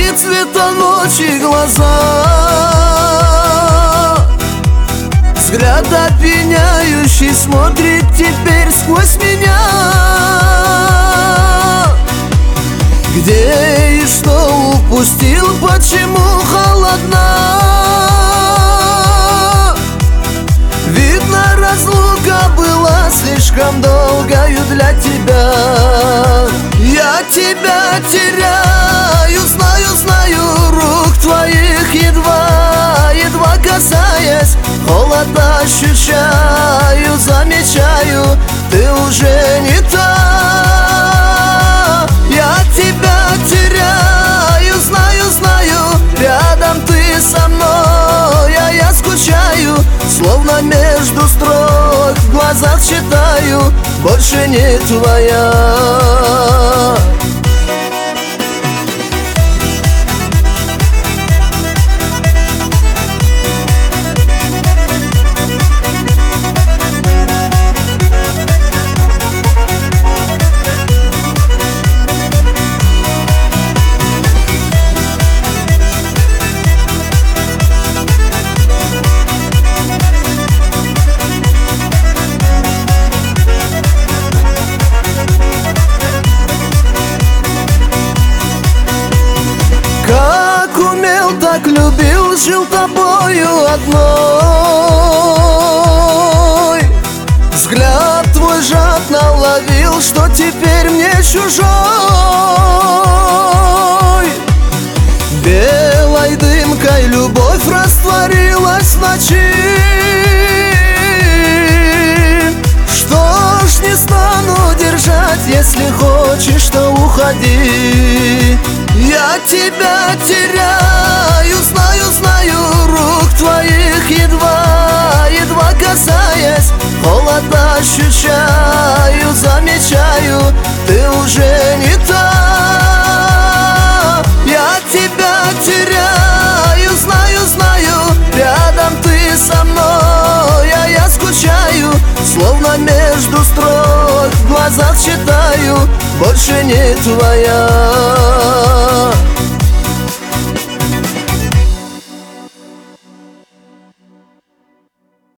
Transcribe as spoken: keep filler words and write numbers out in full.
Разные цвета ночи глаза, взгляд опьяняющий смотрит теперь сквозь меня. Где и что упустил, почему холодна? Видно, разлука была слишком долгою для тебя. Я тебя теряю, знаю, знаю, рук твоих едва, едва касаясь, холод ощущаю, замечаю, ты уже не та. Я тебя теряю, знаю, знаю, рядом ты со мной, а я скучаю, словно между строк в глазах читаю, больше не твоя. Как умел, так любил, жил тобою одной. Взгляд твой жадно ловил, что теперь мне чужой. Белой дымкой любовь растворилась в ночи. Что ж, не стану держать, если хочешь, то уходи. Я тебя теряю, знаю, знаю, рук твоих едва, едва касаясь, холод ощущаю, замечаю, ты уже не та. Я тебя теряю, знаю, знаю, рядом ты со мной, а я скучаю, словно между строк в глазах читаю, больше не твоя.